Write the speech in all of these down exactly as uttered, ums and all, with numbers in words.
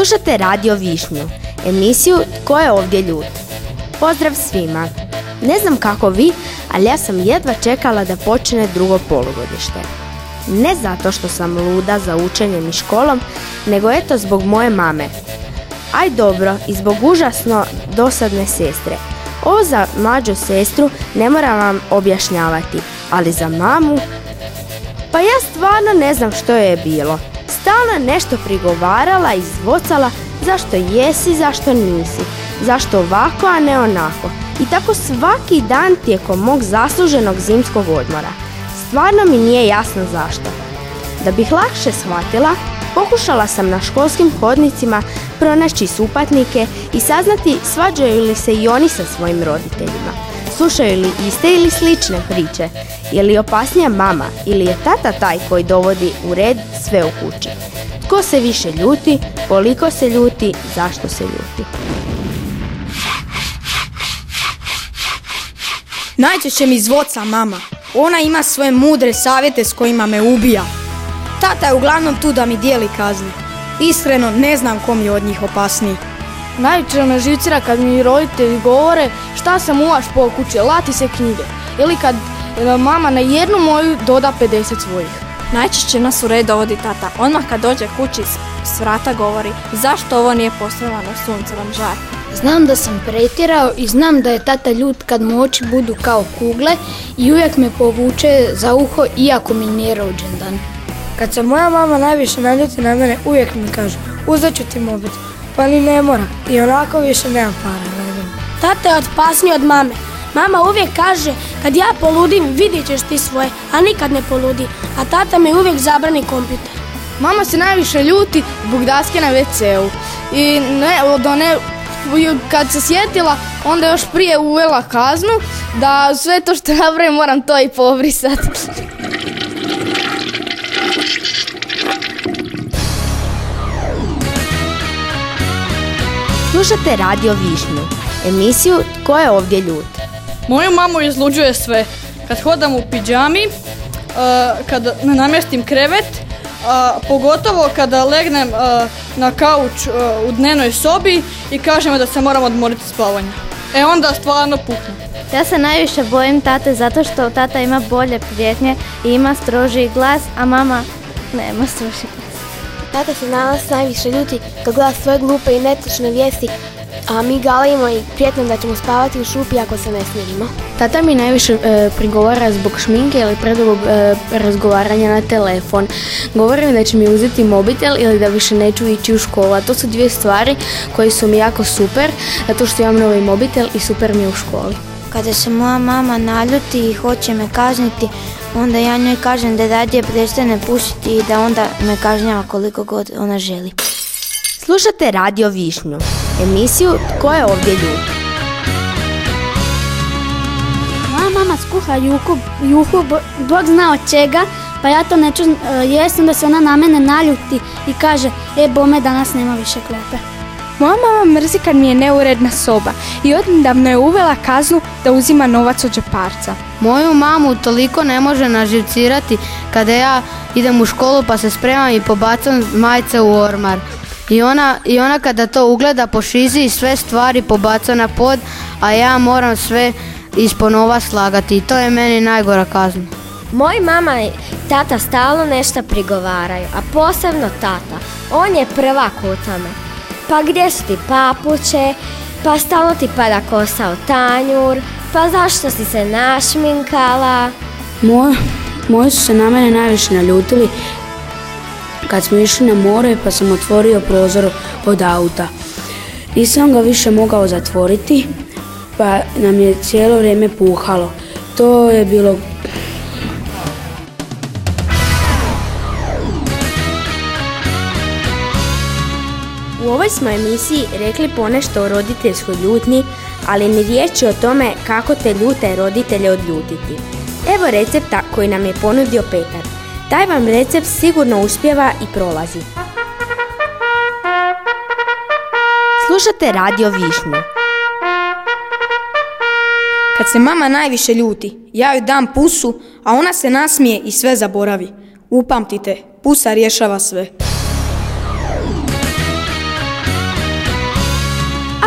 Slušate Radio Višnju, emisiju Tko je ovdje ljud? Pozdrav svima! Ne znam kako vi, ali ja sam jedva čekala da počne drugo polugodište. Ne zato što sam luda za učenjem i školom, nego eto zbog moje mame. Aj dobro, i zbog užasno dosadne sestre. Ovo za mlađu sestru ne moram vam objašnjavati, ali za mamu... Pa ja stvarno ne znam što je bilo. Stalno je nešto prigovarala i zvocala zašto jesi, zašto nisi, zašto ovako, a ne onako. I tako svaki dan tijekom mog zasluženog zimskog odmora. Stvarno mi nije jasno zašto. Da bih lakše shvatila, pokušala sam na školskim hodnicima pronaći supatnike i saznati svađaju li se i oni sa svojim roditeljima. Slušaju li iste ili slične priče? Je li opasnija mama ili je tata taj koji dovodi u red sve u kući? Tko se više ljuti, koliko se ljuti, zašto se ljuti? Najčešće mi zvoca mama. Ona ima svoje mudre savjete s kojima me ubija. Tata je uglavnom tu da mi dijeli kazne. Iskreno ne znam kom je od njih opasniji. Najviše me živcira kad mi roditelji govore šta se muvaš po kući, lati se knjige. Ili kad mama na jednu moju doda pedeset svojih. Najčešće nas u red dovodi tata. Odmah kad dođe kući s vrata govori zašto ovo nije postavljeno suncevom žar. Znam da sam pretjerao i znam da je tata ljut kad mu oči budu kao kugle i uvijek me povuče za uho iako mi nije rođendan. Kad se moja mama najviše naljuti na mene, uvijek mi kaže uzet ću ti mobitel, pa ni ne mora i onako više nema para. Tata je opasniji od mame. Mama uvijek kaže kad ja poludim vidjet ćeš ti svoje, a nikad ne poludi, a tata mi uvijek zabrani kompjuter. Mama se najviše ljuti zbog daske na ve ce u i ne, od one, kad se sjetila onda još prije uvela kaznu da sve to što napravim moram to i pobrisati. Slušate Radio Višnju, emisiju Tko je ovdje ljud? Moju mamu izluđuje sve. Kad hodam u pidžami, uh, kad ne namjestim krevet, uh, pogotovo kada legnem uh, na kauč uh, u dnevnoj sobi i kaže mi da se moram odmoriti spavanja. E onda stvarno pukne. Ja se najviše bojim tate zato što tata ima bolje prijetnje i ima strožiji glas, a mama nema strožiji glas. Tata se na nas najviše ljuti kad gleda svoje glupe i netočne vijesti, a mi galimo i prijetno da ćemo spavati u šupi ako se ne smirimo. Tata mi najviše e, prigovara zbog šminke ili predugog e, razgovaranja na telefon. Govori mi da će mi uzeti mobitel ili da više neću ići u školu. A to su dvije stvari koje su mi jako super, zato što imam novi mobitel i super mi je u školi. Kada se moja mama naljuti i hoće me kazniti, onda ja njoj kažem da radije prestane pušiti i da onda me kažnjava koliko god ona želi. Slušate Radio Višnju, emisiju Tko je ovdje ljud? Moja mama skuha juhu, juhu Bog zna od čega, pa ja to neću uh, jesti, onda se ona na mene naljuti i kaže, e bome danas nema više klope. Moja mama mrzi kad mi je neuredna soba i odnedavno je uvela kaznu da uzima novac od džeparca. Moju mamu toliko ne može naživcirati kada ja idem u školu pa se spremam i pobacam majice u ormar. I ona, I ona kada to ugleda po šizi i sve stvari pobaca na pod, a ja moram sve isponova slagati i to je meni najgora kazna. Moj mama i tata stalno nešto prigovaraju, a posebno tata. On je prvak u tome. Pa gdje su ti papuče, pa stalno ti pada kosa u tanjur, pa zašto si se našminkala? Moj, moji su se na mene najviše naljutili kad smo išli na more pa sam otvorio prozor od auta. Nisam ga više mogao zatvoriti pa nam je cijelo vrijeme puhalo. To je bilo... U ovoj smo emisiji rekli ponešto o roditeljskoj ljutnji, ali ni riječi o tome kako te ljute roditelje odljutiti. Evo recepta koji nam je ponudio Petar. Taj vam recept sigurno uspijeva i prolazi. Slušate Radio Višnju. Kad se mama najviše ljuti, ja joj dam pusu, a ona se nasmije i sve zaboravi. Upamtite, pusa rješava sve.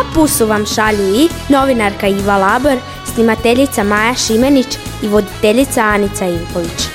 pusu vam šalju i novinarka Iva Labor, snimateljica Maja Šimenić i voditeljica Anica Ivković.